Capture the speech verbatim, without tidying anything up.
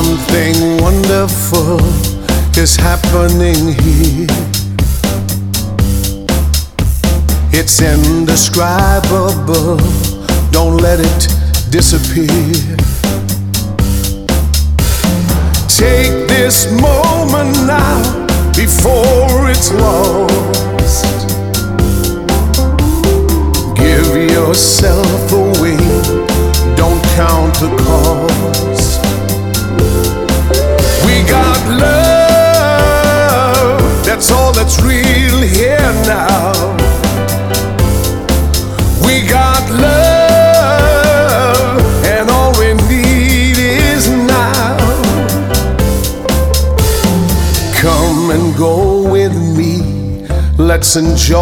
Something wonderful is happening here. It's indescribable, don't let it disappear. Take this moment now before it's lost. Give yourself away, don't count the cost. We got love, that's all that's real here now. We got love, and all we need is now. Come and go with me, let's enjoy